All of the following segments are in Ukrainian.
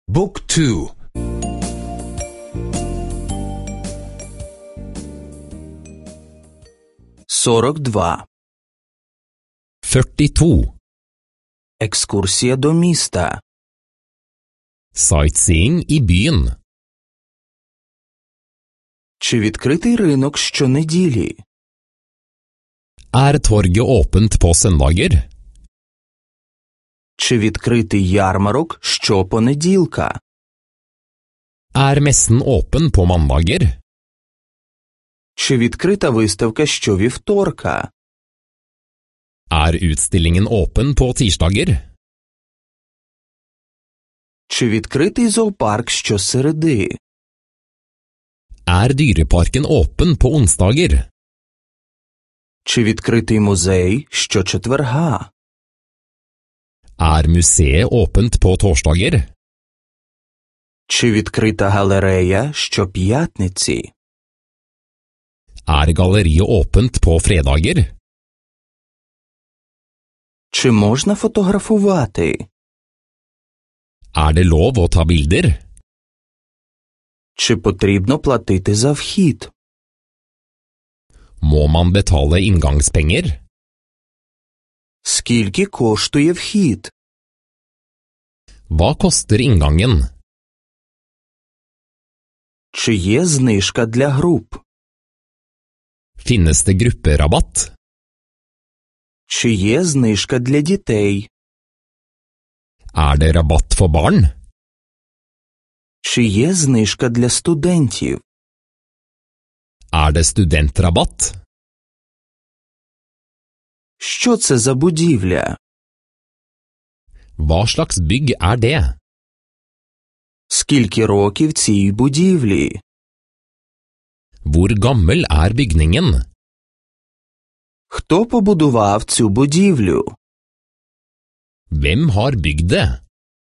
Book 2. 42. 42. Екскурсія до міста. Sightseeing i byen. Чи відкритий ринок щонеділі? Torget åpent på søndager? Чи відкритий ярмарок щопонеділка? Messen åpen på mandager? Чи відкрита виставка щовівторка? Utstillingen åpen på tirsdager? Чи відкритий зоопарк щосереди? Dyreparken åpen på onsdager? Чи відкритий музей щочетверга? Museet åpent på torsdager? Чи відкрита галерея щоп'ятниці? Galleriet åpent på fredager? Чи можна фотографувати? Det lov å ta bilder? Чи потрібно платити за вхід? Må man betale inngangspenger? Скільки коштує вхід? Hva koster inngangen? Чи є знижка для груп? Finnes det grupperabatt? Чи є знижка для дітей? Det rabatt for barn? Чи є знижка для студентів? Det studentrabatt? Що це за будівля? Hva slags bygg det? Скільки років цій будівлі? Hvor gammel bygningen? Хто побудував цю будівлю? Hvem har bygd det?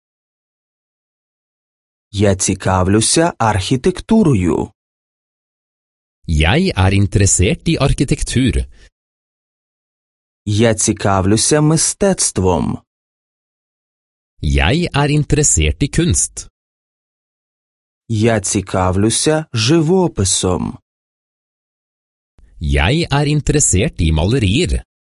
Я цікавлюся архітектурою. Jeg interessert i arkitektur. Я цікавлюся мистецтвом. Jeg interessert i kunst. Я цікавлюся живописом. Jeg interessert i malerier.